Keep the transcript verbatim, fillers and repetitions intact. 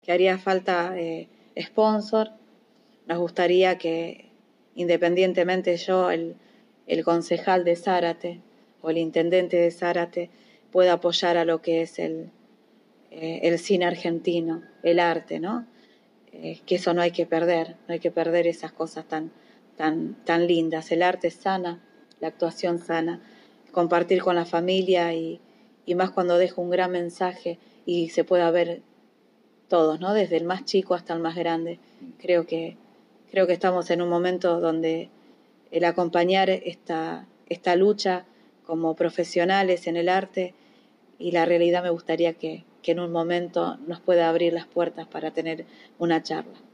que haría falta eh, sponsor. Nos gustaría que, independientemente yo, el, el concejal de Zárate o el intendente de Zárate, pueda apoyar a lo que es el, eh, el cine argentino, el arte, ¿no? Eh, que eso no hay que perder, no hay que perder esas cosas tan, tan, tan lindas. El arte sana, la actuación sana, compartir con la familia y, y más cuando dejo un gran mensaje y se pueda ver todos, ¿no? Desde el más chico hasta el más grande. Creo que, creo que estamos en un momento donde el acompañar esta, esta lucha como profesionales en el arte y la realidad me gustaría que, que en un momento nos pueda abrir las puertas para tener una charla.